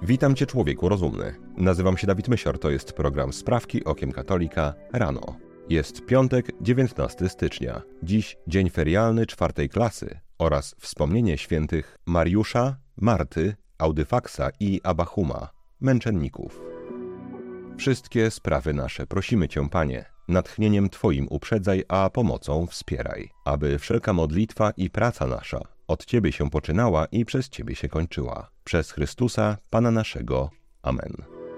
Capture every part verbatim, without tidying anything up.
Witam Cię, człowieku rozumny. Nazywam się Dawid Mysior, to jest program Sprawki Okiem Katolika rano. Jest piątek, dziewiętnastego stycznia. Dziś dzień ferialny czwartej klasy oraz wspomnienie świętych Mariusza, Marty, Audyfaksa i Abachuma, męczenników. Wszystkie sprawy nasze prosimy Cię, Panie, natchnieniem Twoim uprzedzaj, a pomocą wspieraj, aby wszelka modlitwa i praca nasza od Ciebie się poczynała i przez Ciebie się kończyła. Przez Chrystusa, Pana naszego. Amen.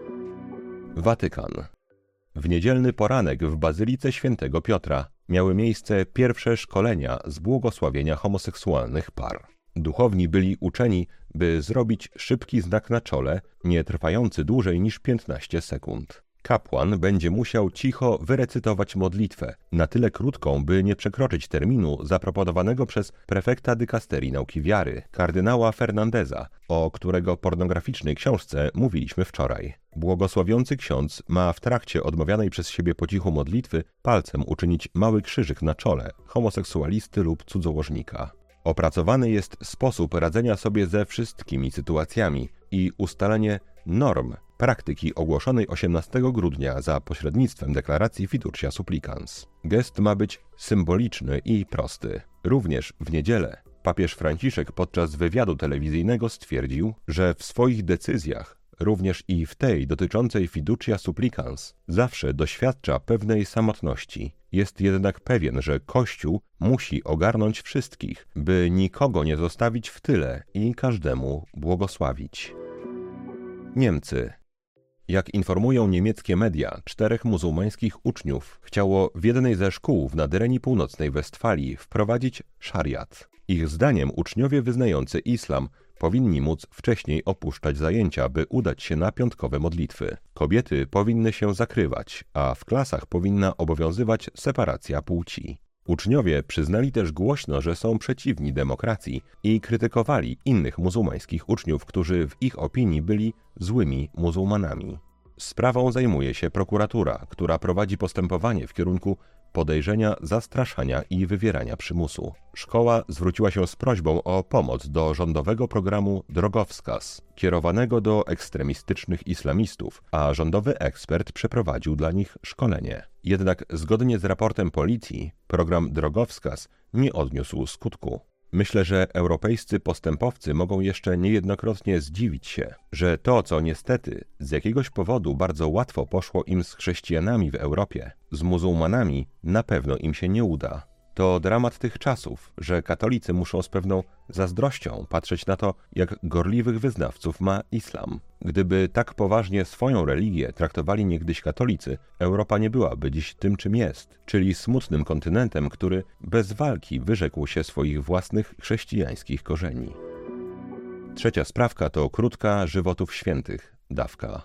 Watykan. W niedzielny poranek w Bazylice Świętego Piotra miały miejsce pierwsze szkolenia z błogosławienia homoseksualnych par. Duchowni byli uczeni, by zrobić szybki znak na czole, nie trwający dłużej niż piętnaście sekund. Kapłan będzie musiał cicho wyrecytować modlitwę, na tyle krótką, by nie przekroczyć terminu zaproponowanego przez prefekta dykasterii nauki wiary, kardynała Fernandeza, o którego pornograficznej książce mówiliśmy wczoraj. Błogosławiący ksiądz ma w trakcie odmawianej przez siebie po cichu modlitwy palcem uczynić mały krzyżyk na czole homoseksualisty lub cudzołożnika. Opracowany jest sposób radzenia sobie ze wszystkimi sytuacjami i ustalenie norm praktyki ogłoszonej osiemnastego grudnia za pośrednictwem deklaracji Fiducia Supplicans. Gest ma być symboliczny i prosty. Również w niedzielę papież Franciszek podczas wywiadu telewizyjnego stwierdził, że w swoich decyzjach, również i w tej dotyczącej Fiducia Supplicans, zawsze doświadcza pewnej samotności. Jest jednak pewien, że Kościół musi ogarnąć wszystkich, by nikogo nie zostawić w tyle i każdemu błogosławić. Niemcy. Jak informują niemieckie media, czterech muzułmańskich uczniów chciało w jednej ze szkół w Nadyrenii Północnej Westfalii wprowadzić szariat. Ich zdaniem uczniowie wyznający islam powinni móc wcześniej opuszczać zajęcia, by udać się na piątkowe modlitwy. Kobiety powinny się zakrywać, a w klasach powinna obowiązywać separacja płci. Uczniowie przyznali też głośno, że są przeciwni demokracji i krytykowali innych muzułmańskich uczniów, którzy w ich opinii byli złymi muzułmanami. Sprawą zajmuje się prokuratura, która prowadzi postępowanie w kierunku podejrzenia zastraszania i wywierania przymusu. Szkoła zwróciła się z prośbą o pomoc do rządowego programu Drogowskaz, kierowanego do ekstremistycznych islamistów, a rządowy ekspert przeprowadził dla nich szkolenie. Jednak zgodnie z raportem policji, program Drogowskaz nie odniósł skutku. Myślę, że europejscy postępowcy mogą jeszcze niejednokrotnie zdziwić się, że to, co niestety z jakiegoś powodu bardzo łatwo poszło im z chrześcijanami w Europie, z muzułmanami na pewno im się nie uda. To dramat tych czasów, że katolicy muszą z pewną zazdrością patrzeć na to, jak gorliwych wyznawców ma islam. Gdyby tak poważnie swoją religię traktowali niegdyś katolicy, Europa nie byłaby dziś tym, czym jest, czyli smutnym kontynentem, który bez walki wyrzekł się swoich własnych chrześcijańskich korzeni. Trzecia sprawka to krótka żywotów świętych, dawka.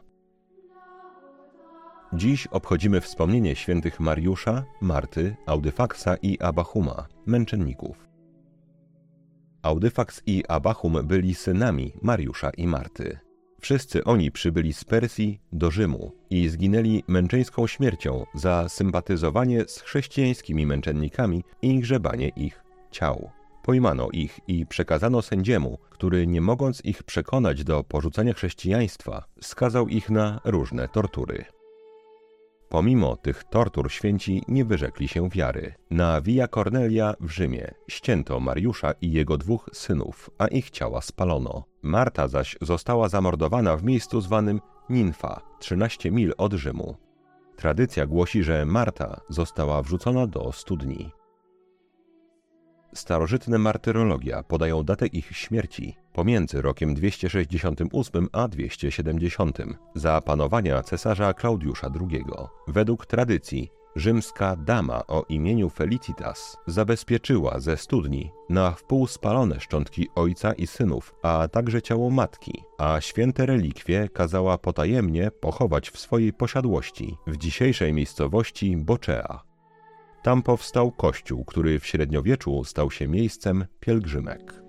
Dziś obchodzimy wspomnienie świętych Mariusza, Marty, Audyfaksa i Abachuma, męczenników. Audyfaks i Abachum byli synami Mariusza i Marty. Wszyscy oni przybyli z Persji do Rzymu i zginęli męczeńską śmiercią za sympatyzowanie z chrześcijańskimi męczennikami i grzebanie ich ciał. Pojmano ich i przekazano sędziemu, który nie mogąc ich przekonać do porzucenia chrześcijaństwa, skazał ich na różne tortury. Pomimo tych tortur święci nie wyrzekli się wiary. Na Via Cornelia w Rzymie ścięto Mariusza i jego dwóch synów, a ich ciała spalono. Marta zaś została zamordowana w miejscu zwanym Ninfa, trzynaście mil od Rzymu. Tradycja głosi, że Marta została wrzucona do studni. Starożytne martyrologia podają datę ich śmierci pomiędzy rokiem dwieście sześćdziesiątym ósmym a dwieście siedemdziesiątym za panowania cesarza Klaudiusza drugiego. Według tradycji rzymska dama o imieniu Felicitas zabezpieczyła ze studni na wpół spalone szczątki ojca i synów, a także ciało matki, a święte relikwie kazała potajemnie pochować w swojej posiadłości w dzisiejszej miejscowości Boczea. Tam powstał kościół, który w średniowieczu stał się miejscem pielgrzymek.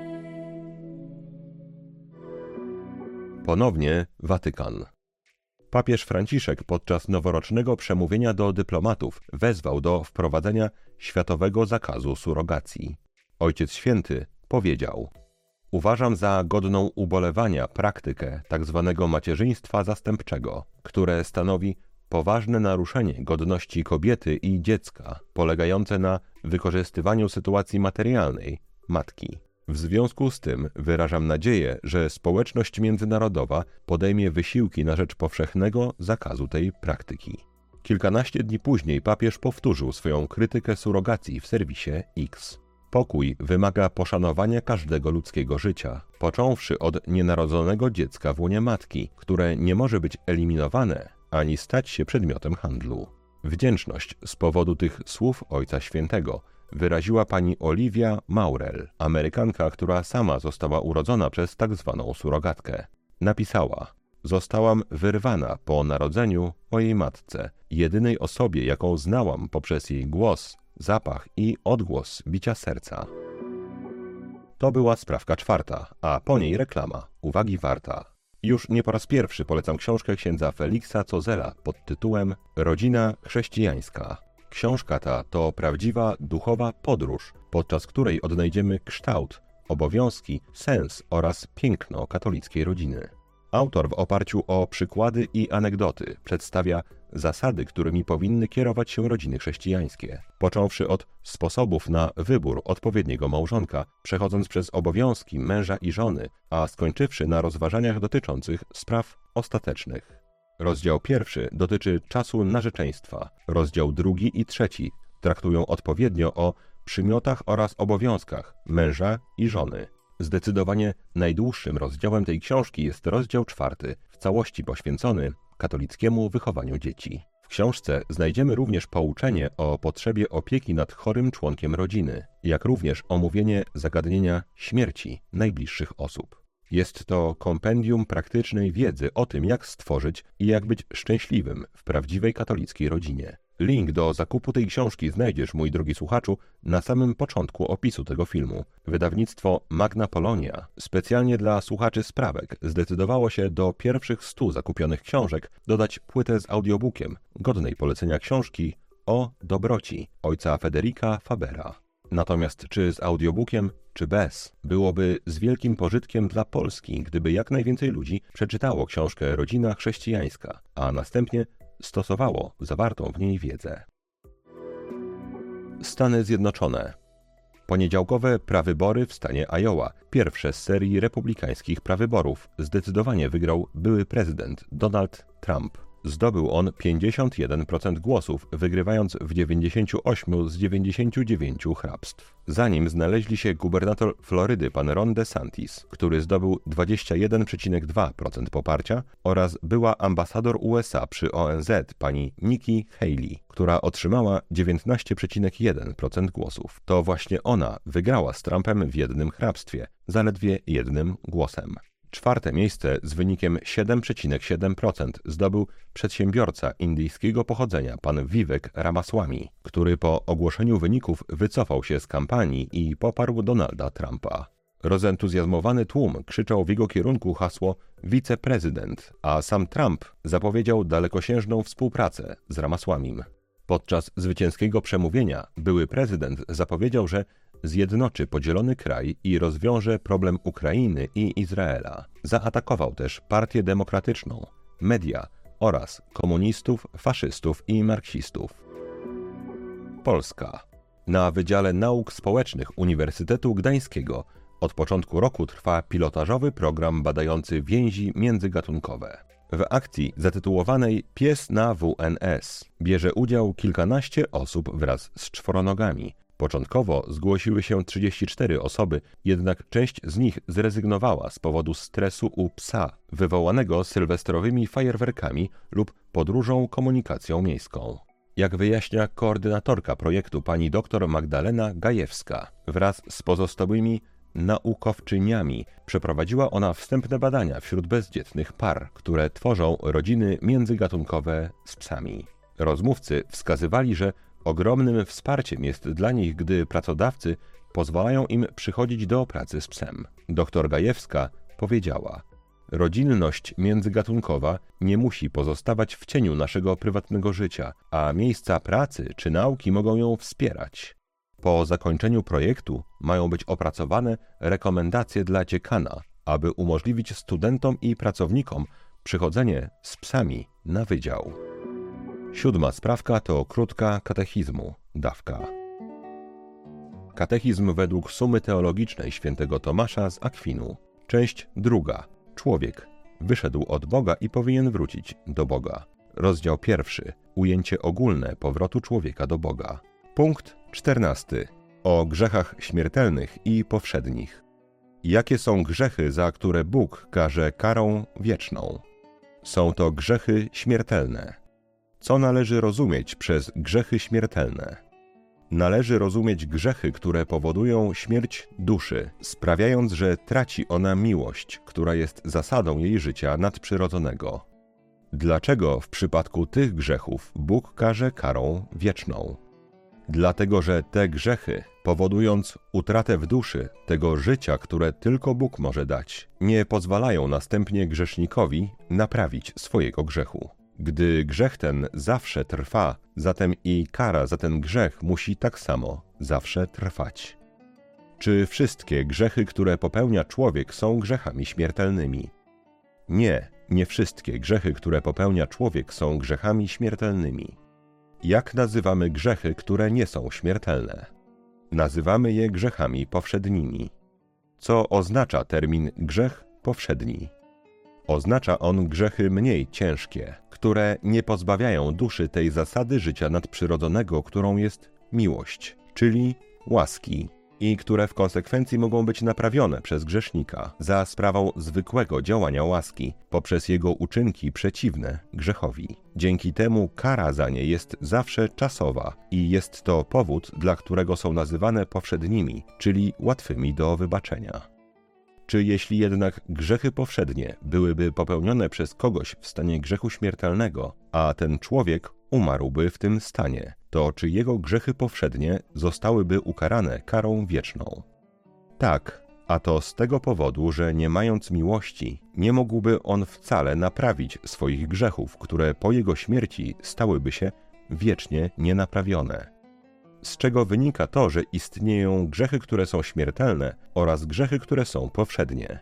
Ponownie Watykan. Papież Franciszek podczas noworocznego przemówienia do dyplomatów wezwał do wprowadzenia światowego zakazu surogacji. Ojciec Święty powiedział: uważam za godną ubolewania praktykę tzw. macierzyństwa zastępczego, które stanowi poważne naruszenie godności kobiety i dziecka, polegające na wykorzystywaniu sytuacji materialnej matki. W związku z tym wyrażam nadzieję, że społeczność międzynarodowa podejmie wysiłki na rzecz powszechnego zakazu tej praktyki. Kilkanaście dni później papież powtórzył swoją krytykę surogacji w serwisie X. Pokój wymaga poszanowania każdego ludzkiego życia, począwszy od nienarodzonego dziecka w łonie matki, które nie może być eliminowane ani stać się przedmiotem handlu. Wdzięczność z powodu tych słów Ojca Świętego wyraziła pani Olivia Maurel, Amerykanka, która sama została urodzona przez tak zwaną surogatkę. Napisała: zostałam wyrwana po narodzeniu mojej matce, jedynej osobie, jaką znałam poprzez jej głos, zapach i odgłos bicia serca. To była sprawka czwarta, a po niej reklama. Uwagi warta. Już nie po raz pierwszy polecam książkę księdza Feliksa Cozela pod tytułem Rodzina chrześcijańska. Książka ta to prawdziwa duchowa podróż, podczas której odnajdziemy kształt, obowiązki, sens oraz piękno katolickiej rodziny. Autor w oparciu o przykłady i anegdoty przedstawia zasady, którymi powinny kierować się rodziny chrześcijańskie, począwszy od sposobów na wybór odpowiedniego małżonka, przechodząc przez obowiązki męża i żony, a skończywszy na rozważaniach dotyczących spraw ostatecznych. Rozdział pierwszy dotyczy czasu narzeczeństwa, rozdział drugi i trzeci traktują odpowiednio o przymiotach oraz obowiązkach męża i żony. Zdecydowanie najdłuższym rozdziałem tej książki jest rozdział czwarty, w całości poświęcony katolickiemu wychowaniu dzieci. W książce znajdziemy również pouczenie o potrzebie opieki nad chorym członkiem rodziny, jak również omówienie zagadnienia śmierci najbliższych osób. Jest to kompendium praktycznej wiedzy o tym, jak stworzyć i jak być szczęśliwym w prawdziwej katolickiej rodzinie. Link do zakupu tej książki znajdziesz, mój drogi słuchaczu, na samym początku opisu tego filmu. Wydawnictwo Magna Polonia specjalnie dla słuchaczy sprawek zdecydowało się do pierwszych stu zakupionych książek dodać płytę z audiobookiem godnej polecenia książki o dobroci ojca Federica Fabera. Natomiast czy z audiobookiem, czy bez, byłoby z wielkim pożytkiem dla Polski, gdyby jak najwięcej ludzi przeczytało książkę Rodzina chrześcijańska, a następnie stosowało zawartą w niej wiedzę. Stany Zjednoczone. Poniedziałkowe prawybory w stanie Iowa, pierwsze z serii republikańskich prawyborów, zdecydowanie wygrał były prezydent Donald Trump. Zdobył on pięćdziesiąt jeden procent głosów, wygrywając w dziewięćdziesięciu ośmiu z dziewięćdziesięciu dziewięciu hrabstw. Za nim znaleźli się gubernator Florydy pan Ron DeSantis, który zdobył dwadzieścia jeden przecinek dwa procent poparcia, oraz była ambasador U S A przy O N Z pani Nikki Haley, która otrzymała dziewiętnaście przecinek jeden procent głosów. To właśnie ona wygrała z Trumpem w jednym hrabstwie, zaledwie jednym głosem. Czwarte miejsce z wynikiem siedem przecinek siedem procent zdobył przedsiębiorca indyjskiego pochodzenia pan Vivek Ramaswamy, który po ogłoszeniu wyników wycofał się z kampanii i poparł Donalda Trumpa. Rozentuzjazmowany tłum krzyczał w jego kierunku hasło wiceprezydent, a sam Trump zapowiedział dalekosiężną współpracę z Ramaswamym. Podczas zwycięskiego przemówienia były prezydent zapowiedział, że zjednoczy podzielony kraj i rozwiąże problem Ukrainy i Izraela. Zaatakował też Partię Demokratyczną, media oraz komunistów, faszystów i marksistów. Polska. Na Wydziale Nauk Społecznych Uniwersytetu Gdańskiego od początku roku trwa pilotażowy program badający więzi międzygatunkowe. W akcji zatytułowanej Pies na W N S bierze udział kilkanaście osób wraz z czworonogami. Początkowo zgłosiły się trzydzieści cztery osoby, jednak część z nich zrezygnowała z powodu stresu u psa, wywołanego sylwestrowymi fajerwerkami lub podróżą komunikacją miejską. Jak wyjaśnia koordynatorka projektu pani dr Magdalena Gajewska, wraz z pozostałymi naukowczyniami przeprowadziła ona wstępne badania wśród bezdzietnych par, które tworzą rodziny międzygatunkowe z psami. Rozmówcy wskazywali, że ogromnym wsparciem jest dla nich, gdy pracodawcy pozwalają im przychodzić do pracy z psem. Doktor Gajewska powiedziała: Rodzinność międzygatunkowa nie musi pozostawać w cieniu naszego prywatnego życia, a miejsca pracy czy nauki mogą ją wspierać. Po zakończeniu projektu mają być opracowane rekomendacje dla dziekana, aby umożliwić studentom i pracownikom przychodzenie z psami na wydział. Siódma sprawka to krótka katechizmu, dawka. Katechizm według sumy teologicznej świętego Tomasza z Akwinu. Część druga. Człowiek wyszedł od Boga i powinien wrócić do Boga. Rozdział pierwszy. Ujęcie ogólne powrotu człowieka do Boga. Punkt czternasty. O grzechach śmiertelnych i powszednich. Jakie są grzechy, za które Bóg karze karą wieczną? Są to grzechy śmiertelne. Co należy rozumieć przez grzechy śmiertelne? Należy rozumieć grzechy, które powodują śmierć duszy, sprawiając, że traci ona miłość, która jest zasadą jej życia nadprzyrodzonego. Dlaczego w przypadku tych grzechów Bóg karze karą wieczną? Dlatego, że te grzechy, powodując utratę w duszy tego życia, które tylko Bóg może dać, nie pozwalają następnie grzesznikowi naprawić swojego grzechu. Gdy grzech ten zawsze trwa, zatem i kara za ten grzech musi tak samo zawsze trwać. Czy wszystkie grzechy, które popełnia człowiek, są grzechami śmiertelnymi? Nie, nie wszystkie grzechy, które popełnia człowiek, są grzechami śmiertelnymi. Jak nazywamy grzechy, które nie są śmiertelne? Nazywamy je grzechami powszednimi. Co oznacza termin grzech powszedni? Oznacza on grzechy mniej ciężkie, które nie pozbawiają duszy tej zasady życia nadprzyrodzonego, którą jest miłość, czyli łaski, i które w konsekwencji mogą być naprawione przez grzesznika za sprawą zwykłego działania łaski poprzez jego uczynki przeciwne grzechowi. Dzięki temu kara za nie jest zawsze czasowa i jest to powód, dla którego są nazywane powszednimi, czyli łatwymi do wybaczenia. Czy jeśli jednak grzechy powszednie byłyby popełnione przez kogoś w stanie grzechu śmiertelnego, a ten człowiek umarłby w tym stanie, to czy jego grzechy powszednie zostałyby ukarane karą wieczną? Tak, a to z tego powodu, że nie mając miłości, nie mógłby on wcale naprawić swoich grzechów, które po jego śmierci stałyby się wiecznie nienaprawione. Z czego wynika to, że istnieją grzechy, które są śmiertelne oraz grzechy, które są powszednie.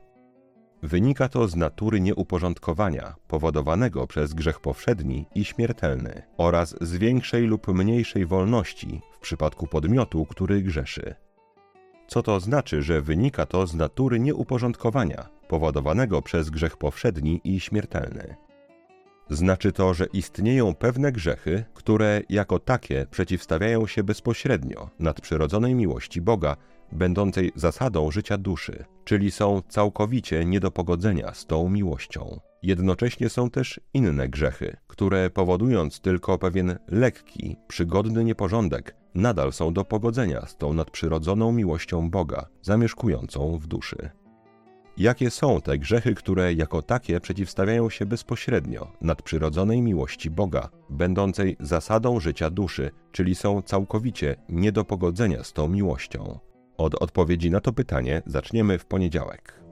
Wynika to z natury nieuporządkowania powodowanego przez grzech powszedni i śmiertelny oraz z większej lub mniejszej wolności w przypadku podmiotu, który grzeszy. Co to znaczy, że wynika to z natury nieuporządkowania powodowanego przez grzech powszedni i śmiertelny? Znaczy to, że istnieją pewne grzechy, które jako takie przeciwstawiają się bezpośrednio nadprzyrodzonej miłości Boga, będącej zasadą życia duszy, czyli są całkowicie nie do pogodzenia z tą miłością. Jednocześnie są też inne grzechy, które powodując tylko pewien lekki, przygodny nieporządek, nadal są do pogodzenia z tą nadprzyrodzoną miłością Boga, zamieszkującą w duszy. Jakie są te grzechy, które jako takie przeciwstawiają się bezpośrednio nadprzyrodzonej miłości Boga, będącej zasadą życia duszy, czyli są całkowicie nie do pogodzenia z tą miłością? Od odpowiedzi na to pytanie zaczniemy w poniedziałek.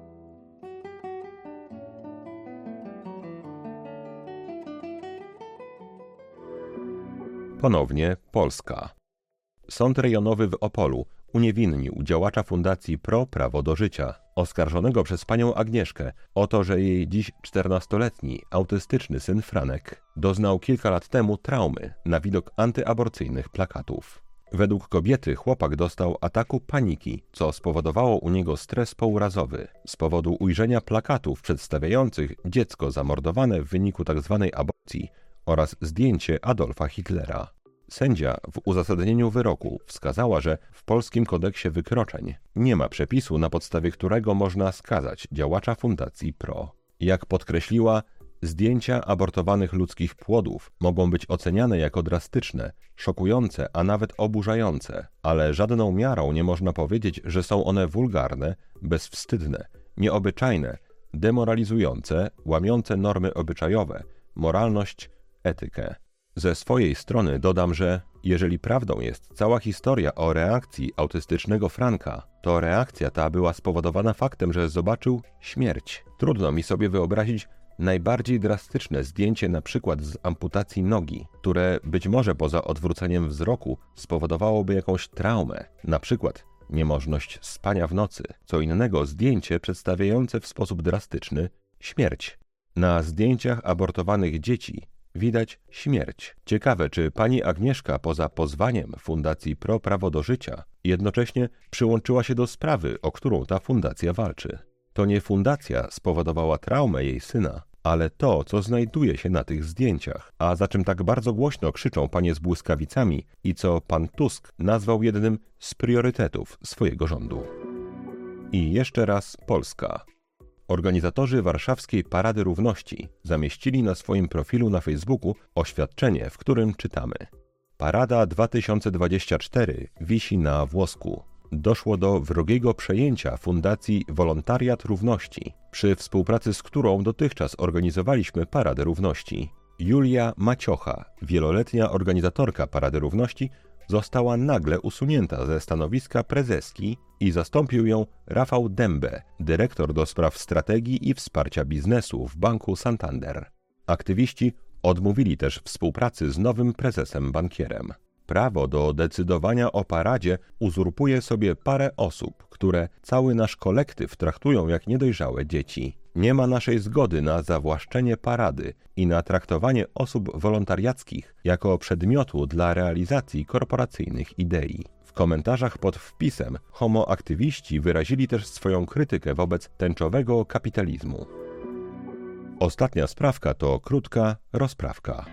Ponownie Polska. Sąd rejonowy w Opolu uniewinnił działacza Fundacji Pro Prawo do Życia, oskarżonego przez panią Agnieszkę o to, że jej dziś czternastoletni, autystyczny syn Franek doznał kilka lat temu traumy na widok antyaborcyjnych plakatów. Według kobiety chłopak dostał ataku paniki, co spowodowało u niego stres pourazowy z powodu ujrzenia plakatów przedstawiających dziecko zamordowane w wyniku tzw. aborcji oraz zdjęcie Adolfa Hitlera. Sędzia w uzasadnieniu wyroku wskazała, że w polskim kodeksie wykroczeń nie ma przepisu, na podstawie którego można skazać działacza Fundacji Pro. Jak podkreśliła, zdjęcia abortowanych ludzkich płodów mogą być oceniane jako drastyczne, szokujące, a nawet oburzające, ale żadną miarą nie można powiedzieć, że są one wulgarne, bezwstydne, nieobyczajne, demoralizujące, łamiące normy obyczajowe, moralność, etykę. Ze swojej strony dodam, że jeżeli prawdą jest cała historia o reakcji autystycznego Franka, to reakcja ta była spowodowana faktem, że zobaczył śmierć. Trudno mi sobie wyobrazić najbardziej drastyczne zdjęcie na przykład z amputacji nogi, które być może poza odwróceniem wzroku spowodowałoby jakąś traumę, na przykład niemożność spania w nocy. Co innego zdjęcie przedstawiające w sposób drastyczny śmierć. Na zdjęciach abortowanych dzieci widać śmierć. Ciekawe, czy pani Agnieszka poza pozwaniem Fundacji Pro Prawo do Życia jednocześnie przyłączyła się do sprawy, o którą ta fundacja walczy. To nie fundacja spowodowała traumę jej syna, ale to, co znajduje się na tych zdjęciach, a za czym tak bardzo głośno krzyczą panie z błyskawicami i co pan Tusk nazwał jednym z priorytetów swojego rządu. I jeszcze raz Polska. Organizatorzy warszawskiej Parady Równości zamieścili na swoim profilu na Facebooku oświadczenie, w którym czytamy: Parada dwa tysiące dwadzieścia cztery wisi na włosku. Doszło do wrogiego przejęcia Fundacji Wolontariat Równości, przy współpracy z którą dotychczas organizowaliśmy Paradę Równości. Julia Maciocha, wieloletnia organizatorka Parady Równości, została nagle usunięta ze stanowiska prezeski i zastąpił ją Rafał Dębę, dyrektor do spraw strategii i wsparcia biznesu w Banku Santander. Aktywiści odmówili też współpracy z nowym prezesem bankierem. Prawo do decydowania o paradzie uzurpuje sobie parę osób, które cały nasz kolektyw traktują jak niedojrzałe dzieci. Nie ma naszej zgody na zawłaszczenie parady i na traktowanie osób wolontariackich jako przedmiotu dla realizacji korporacyjnych idei. W komentarzach pod wpisem homoaktywiści wyrazili też swoją krytykę wobec tęczowego kapitalizmu. Ostatnia sprawka to krótka rozprawka.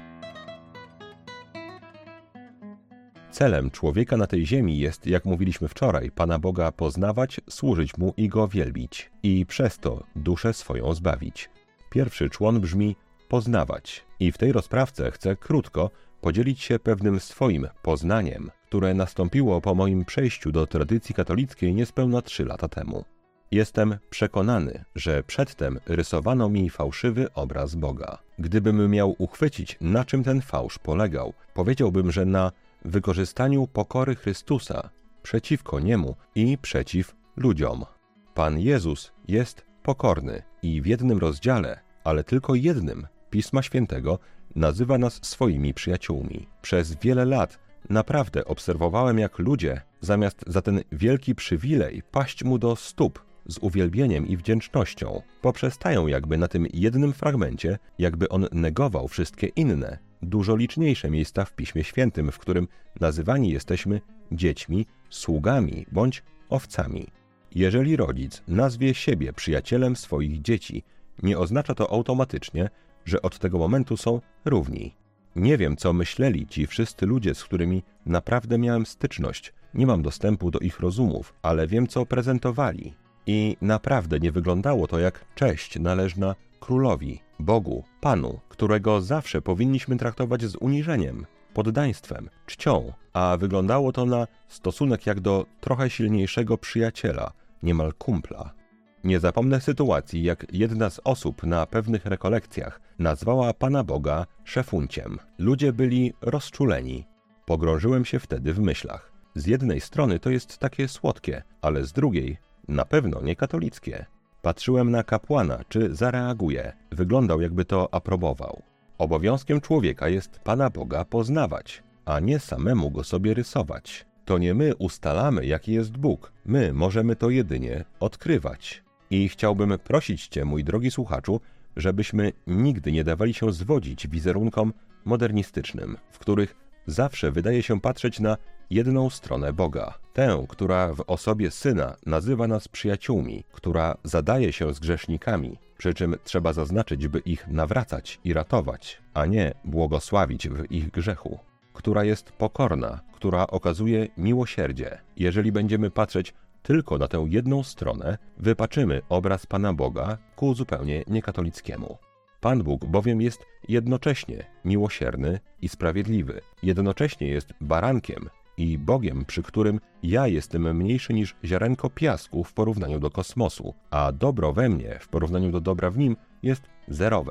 Celem człowieka na tej ziemi jest, jak mówiliśmy wczoraj, Pana Boga poznawać, służyć Mu i Go wielbić i przez to duszę swoją zbawić. Pierwszy człon brzmi poznawać i w tej rozprawce chcę krótko podzielić się pewnym swoim poznaniem, które nastąpiło po moim przejściu do tradycji katolickiej niespełna trzy lata temu. Jestem przekonany, że przedtem rysowano mi fałszywy obraz Boga. Gdybym miał uchwycić, na czym ten fałsz polegał, powiedziałbym, że na wykorzystaniu pokory Chrystusa przeciwko Niemu i przeciw ludziom. Pan Jezus jest pokorny i w jednym rozdziale, ale tylko jednym, Pisma Świętego nazywa nas swoimi przyjaciółmi. Przez wiele lat naprawdę obserwowałem, jak ludzie, zamiast za ten wielki przywilej paść Mu do stóp z uwielbieniem i wdzięcznością, poprzestają jakby na tym jednym fragmencie, jakby on negował wszystkie inne, dużo liczniejsze miejsca w Piśmie Świętym, w którym nazywani jesteśmy dziećmi, sługami bądź owcami. Jeżeli rodzic nazwie siebie przyjacielem swoich dzieci, nie oznacza to automatycznie, że od tego momentu są równi. Nie wiem, co myśleli ci wszyscy ludzie, z którymi naprawdę miałem styczność. Nie mam dostępu do ich rozumów, ale wiem, co prezentowali. I naprawdę nie wyglądało to jak cześć należna królowi, Bogu, Panu, którego zawsze powinniśmy traktować z uniżeniem, poddaństwem, czcią, a wyglądało to na stosunek jak do trochę silniejszego przyjaciela, niemal kumpla. Nie zapomnę sytuacji, jak jedna z osób na pewnych rekolekcjach nazwała Pana Boga szefunciem. Ludzie byli rozczuleni. Pogrążyłem się wtedy w myślach. Z jednej strony to jest takie słodkie, ale z drugiej na pewno nie katolickie. Patrzyłem na kapłana, czy zareaguje. Wyglądał, jakby to aprobował. Obowiązkiem człowieka jest Pana Boga poznawać, a nie samemu go sobie rysować. To nie my ustalamy, jaki jest Bóg. My możemy to jedynie odkrywać. I chciałbym prosić Cię, mój drogi słuchaczu, żebyśmy nigdy nie dawali się zwodzić wizerunkom modernistycznym, w których zawsze wydaje się patrzeć na jedną stronę Boga. Tę, która w osobie Syna nazywa nas przyjaciółmi, która zadaje się z grzesznikami, przy czym trzeba zaznaczyć, by ich nawracać i ratować, a nie błogosławić w ich grzechu. Która jest pokorna, która okazuje miłosierdzie. Jeżeli będziemy patrzeć tylko na tę jedną stronę, wypaczymy obraz Pana Boga ku zupełnie niekatolickiemu. Pan Bóg bowiem jest jednocześnie miłosierny i sprawiedliwy. Jednocześnie jest barankiem i Bogiem, przy którym ja jestem mniejszy niż ziarenko piasku w porównaniu do kosmosu, a dobro we mnie w porównaniu do dobra w Nim jest zerowe.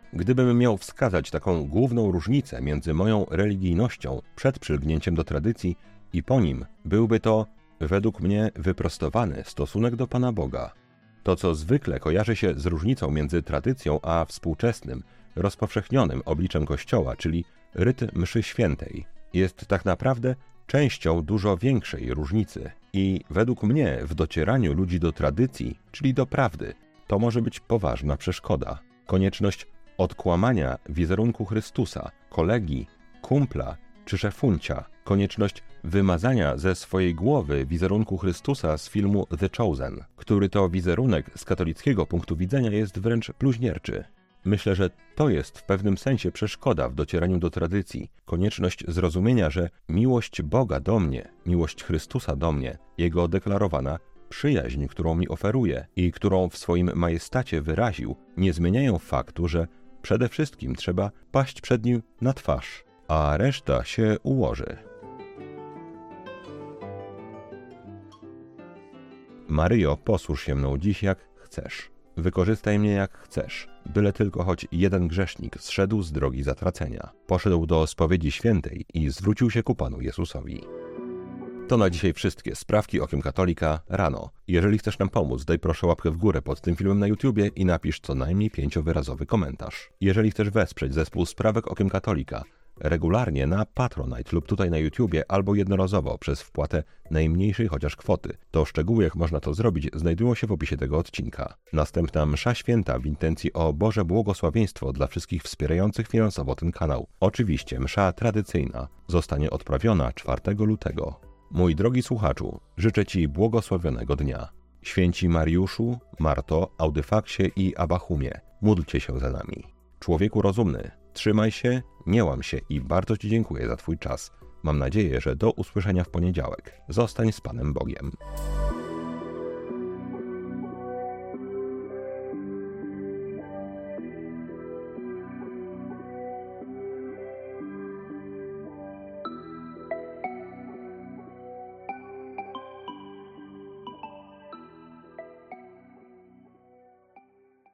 Gdybym miał wskazać taką główną różnicę między moją religijnością przed przylgnięciem do tradycji i po nim, byłby to, według mnie, wyprostowany stosunek do Pana Boga. To, co zwykle kojarzy się z różnicą między tradycją a współczesnym, rozpowszechnionym obliczem Kościoła, czyli ryt mszy świętej, jest tak naprawdę częścią dużo większej różnicy i według mnie w docieraniu ludzi do tradycji, czyli do prawdy, to może być poważna przeszkoda. Konieczność odkłamania wizerunku Chrystusa, kolegi, kumpla czy szefuncia, konieczność wymazania ze swojej głowy wizerunku Chrystusa z filmu The Chosen, który to wizerunek z katolickiego punktu widzenia jest wręcz bluźnierczy. Myślę, że to jest w pewnym sensie przeszkoda w docieraniu do tradycji. Konieczność zrozumienia, że miłość Boga do mnie, miłość Chrystusa do mnie, Jego deklarowana przyjaźń, którą mi oferuje i którą w swoim majestacie wyraził, nie zmieniają faktu, że przede wszystkim trzeba paść przed Nim na twarz, a reszta się ułoży. Maryjo, posłuż się mną dziś jak chcesz. Wykorzystaj mnie jak chcesz, byle tylko choć jeden grzesznik zszedł z drogi zatracenia, poszedł do spowiedzi świętej i zwrócił się ku Panu Jezusowi. To na dzisiaj wszystkie sprawki Okiem Katolika rano. Jeżeli chcesz nam pomóc, daj proszę łapkę w górę pod tym filmem na YouTubie i napisz co najmniej pięciowyrazowy komentarz. Jeżeli chcesz wesprzeć zespół Sprawek Okiem Katolika regularnie na Patronite lub tutaj na YouTubie albo jednorazowo przez wpłatę najmniejszej chociaż kwoty, to szczegóły jak można to zrobić znajdują się w opisie tego odcinka. Następna msza święta w intencji o Boże błogosławieństwo dla wszystkich wspierających finansowo ten kanał. Oczywiście msza tradycyjna zostanie odprawiona czwartego lutego. Mój drogi słuchaczu, życzę Ci błogosławionego dnia. Święci Mariuszu, Marto, Audyfaksie i Abachumie, módlcie się za nami. Człowieku rozumny, trzymaj się, nie łam się i bardzo Ci dziękuję za Twój czas. Mam nadzieję, że do usłyszenia w poniedziałek. Zostań z Panem Bogiem.